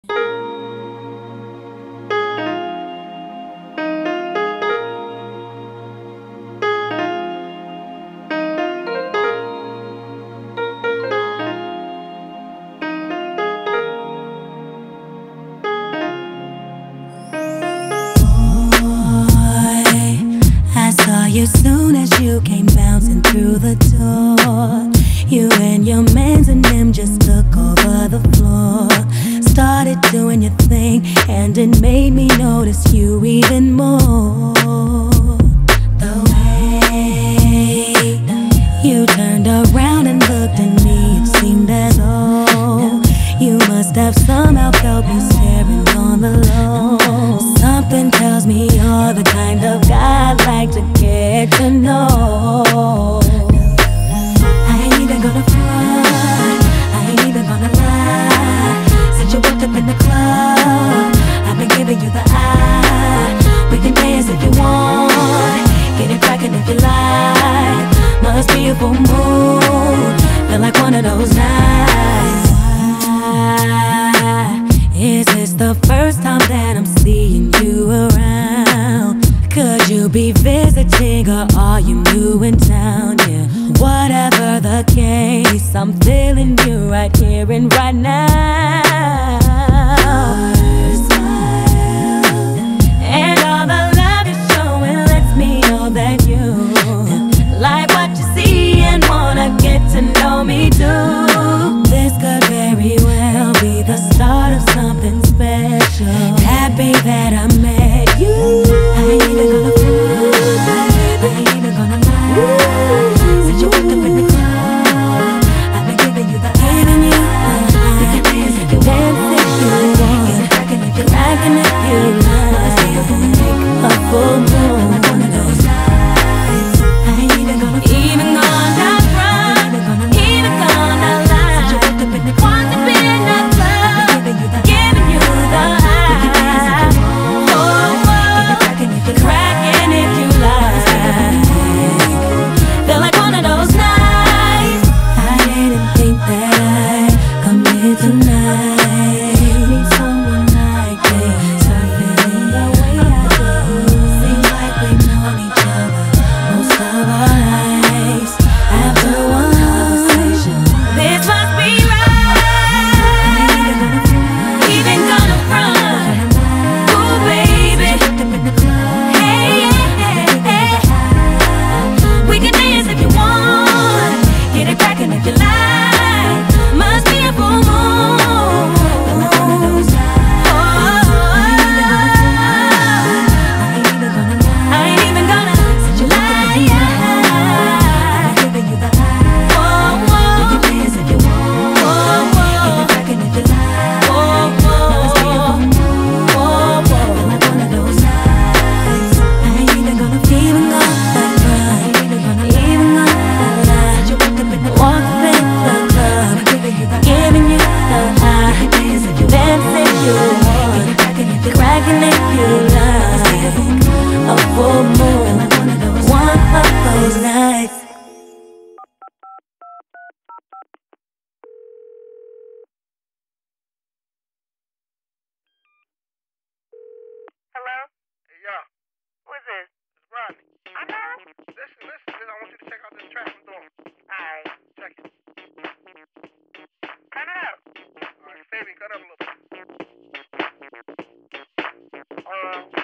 You soon as you came bouncing through the door. You and your mans and them just took over the floor. Started doing your thing and it made me notice you even more. The way you turned around and looked at me, it seemed as though you must have somehow felt me staring on the low. Something tells me you're the kind of guy I'd like to get to know. I ain't even gonna front, I ain't even gonna lie. Since you walked up in the club, I've been giving you the eye. We can dance if you want, get it crackin' if you like. Must be a full moon, feel like one of those nights. Is this the first time that I'm seeing you around? Could you be visiting or are you new in town? Yeah, whatever the case, I'm feeling you right here and right now. Your smile and all the love you're showing lets me know that you like what you see and wanna get to know me too. This could very well be the start of something special. Happy that I met you. I ain't even gonna front, I ain't even gonna lie. Since you walked up in the club, I've been giving you the eye. We can dance if you want, get it crackin' if you like, and if you like a full moon, like one of those nights. I ain't even gonna front, even gonna lie. Since you walked up in the club, want to be in the club, giving you the eye. Cracking if you like. Feel like one of those nights. I didn't think that I'd come here tonight. Need someone like this, start feeling the way I do. Seems like we've known each other most of our lives. After one conversation, this must be right. Even gonna front, ooh baby. Hey, we can dance if you want, get it crackin' if you like. Must be a full moon. I ain't even gonna lie. Giving you the eye. We can dance if you want, get it crackin' if you like. Must be a full moon. Feel like one of those nights. I ain't even gonna even gonna lie. Even gonna lie. You walked up in the club, giving you the eye. Dance if you want, cracking if you like. A full moon, one of those nights. Hello? Hey, yo. Who is this? It's Rodney. I know. Listen. I want you to check out this track I'm doing. Alright. Check it. Turn it up. Alright, Fabi, cut up a little bit.